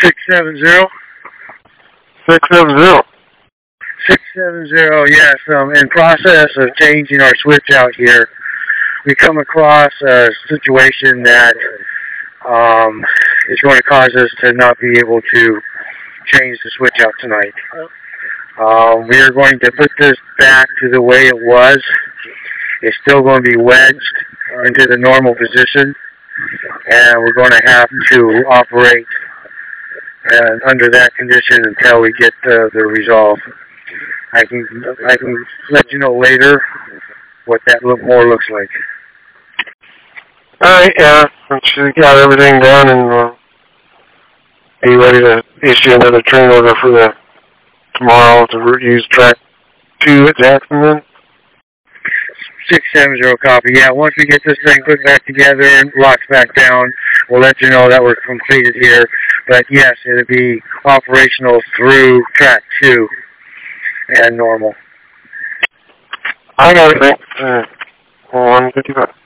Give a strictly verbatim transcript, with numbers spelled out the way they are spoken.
Six seven zero. Six seven zero. Six seven zero. Yes. Um, in process of changing our switch out here, we come across a situation that um, is going to cause us to not be able to change the switch out tonight. Um, we are going to put this back to the way it was. It's still going to be wedged into the normal position, and we're going to have to operate uh, under that condition until we get uh, the resolve. I can I can let you know later what that look more looks like. All right, yeah, once you got everything done and uh, be ready to issue another train order for the tomorrow to use track two at Jackson then? six seven zero copy. Yeah, once we get this thing put back together and locks back down, we'll let you know that we're completed here. But yes, it'll be operational through track two and normal. I got it, thanks. Uh, one fifty-five.